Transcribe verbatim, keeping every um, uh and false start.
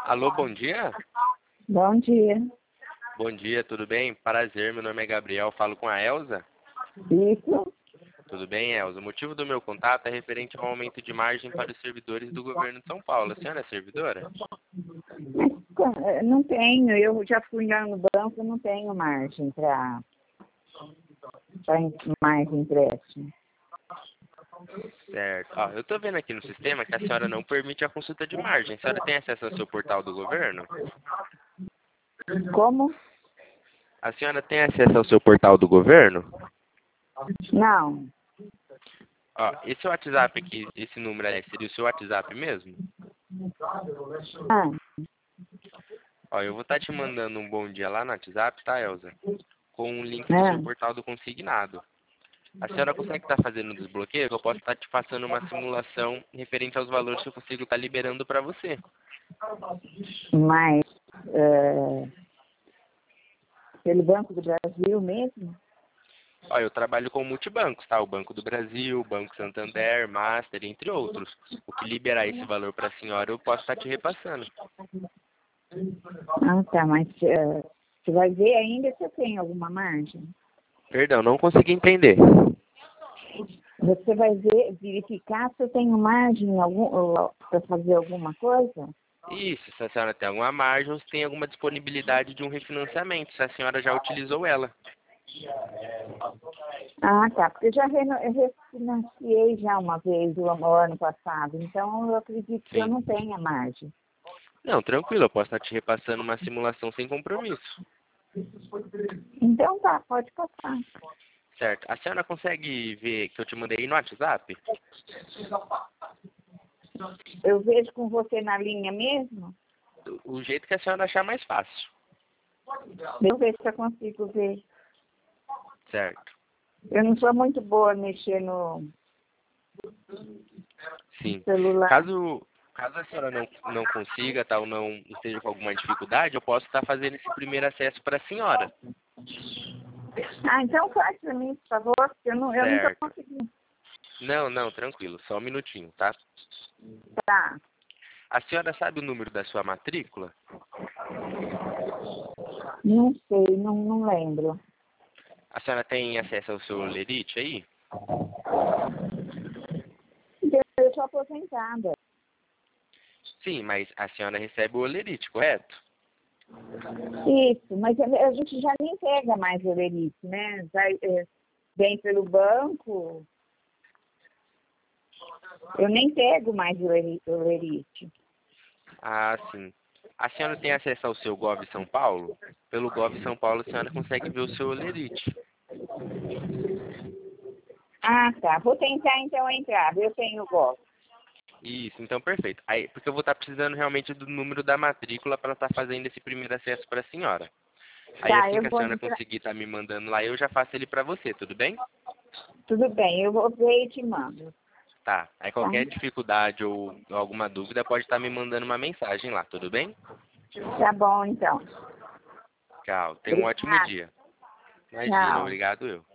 Alô, bom dia? Bom dia. Bom dia, tudo bem? Prazer, meu nome é Gabriel, falo com a Elza. Isso? Tudo bem, Elza? O motivo do meu contato é referente ao aumento de margem para os servidores do governo de São Paulo. A senhora é servidora? Mas, não tenho, eu já fui lá no banco, não tenho margem para mais empréstimo. Certo. Ó, eu estou vendo aqui no sistema que a senhora não permite a consulta de margem. A senhora tem acesso ao seu portal do governo? Como? A senhora tem acesso ao seu portal do governo? Não. Ó, esse WhatsApp aqui, esse número aí, seria o seu WhatsApp mesmo? Ah, Ó, eu vou estar te mandando um bom dia lá no WhatsApp, tá, Elza? Com um link do seu ah. portal do consignado. A senhora consegue estar fazendo o desbloqueio? Eu posso estar te passando uma simulação referente aos valores que eu consigo estar liberando para você. Mas é, pelo Banco do Brasil mesmo? Ó, eu trabalho com multibancos, tá? O Banco do Brasil, o Banco Santander, Master, entre outros. O que liberar esse valor para a senhora, eu posso estar te repassando. Ah, tá, mas é, você vai ver ainda se eu tenho alguma margem? Perdão, não consegui entender. Você vai ver, verificar se eu tenho margem para fazer alguma coisa? Isso, se a senhora tem alguma margem ou se tem alguma disponibilidade de um refinanciamento, se a senhora já utilizou ela. Ah, tá, porque eu já reno- eu refinanciei já uma vez o ano o ano passado, então eu acredito que eu Sim. não tenha margem. Não, tranquilo, eu posso estar te repassando uma simulação sem compromisso. Então tá, pode passar. Certo. A senhora consegue ver que eu te mandei aí no WhatsApp? Eu vejo com você na linha mesmo? O jeito que a senhora achar mais fácil. Deixa eu ver se eu consigo ver. Certo. Eu não sou muito boa mexer no Sim. celular. Caso, caso a senhora não, não consiga, tal, não esteja com alguma dificuldade, eu posso estar fazendo esse primeiro acesso para a senhora. Ah, então faz para mim, por favor, porque eu não, eu não estou Certo. conseguindo. Não, não, tranquilo. Só um minutinho, tá? Tá. A senhora sabe o número da sua matrícula? Não sei, não, não lembro. A senhora tem acesso ao seu lerite aí? Eu sou aposentada. Sim, mas a senhora recebe o olerite, correto? Isso, mas a a gente já nem pega mais o Olerite, né? Vai, é, vem pelo banco, eu nem pego mais o Oleri- o Olerite. Ah, sim. A senhora tem acesso ao seu Gov São Paulo? Pelo Gov São Paulo, a senhora consegue ver o seu olerite. Ah, tá. Vou tentar então entrar. Eu tenho golpe. Isso, então perfeito. Aí, porque eu vou estar precisando realmente do número da matrícula para estar fazendo esse primeiro acesso para a senhora. Aí Tá, assim eu que a vou senhora entrar. conseguir estar me mandando lá, eu já faço ele para você, tudo bem? Tudo bem, eu vou ver e te mando. Tá. Aí Tá? qualquer dificuldade ou alguma dúvida pode estar me mandando uma mensagem lá, tudo bem? Tá bom, então. Tchau. Tenha um ótimo Obrigada. dia. Imagina, Tchau. obrigado eu.